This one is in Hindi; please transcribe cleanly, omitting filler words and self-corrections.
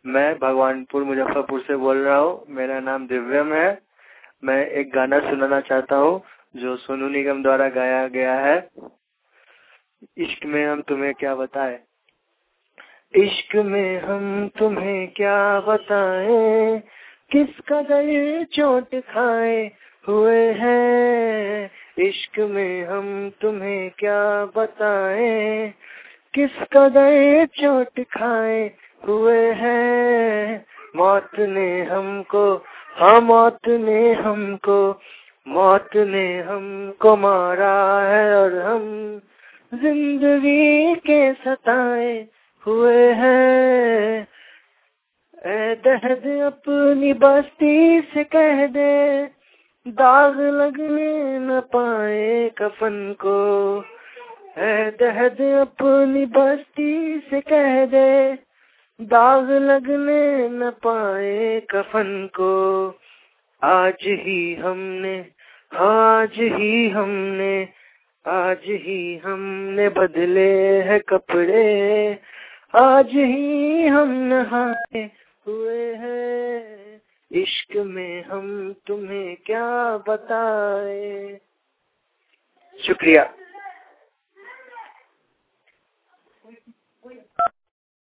मैं भगवानपुर मुजफ्फरपुर से बोल रहा हूँ। मेरा नाम दिव्यम है। मैं एक गाना सुनाना चाहता हूँ जो सोनू निगम द्वारा गाया गया है। इश्क में हम तुम्हें क्या बताएं, इश्क में हम तुम्हें क्या बताएं, किस कदर चोट खाए हुए हैं। इश्क में हम तुम्हें क्या बताएं, किस कदर चोट खाए हुए हैं। मौत ने हमको, हाँ मौत ने हमको, मौत ने हमको मारा है और हम जिंदगी के सताए हुए हैं। ऐ दहद अपनी बस्ती से कह दे, दाग लगने न पाए कफन को। ऐ दहद अपनी बस्ती से कह दे, दाग लगने न पाए कफन को। आज ही हमने, आज ही हमने, आज ही हमने बदले हैं कपड़े, आज ही हम नहाए हुए हैं। इश्क में हम तुम्हें क्या बताएं। शुक्रिया।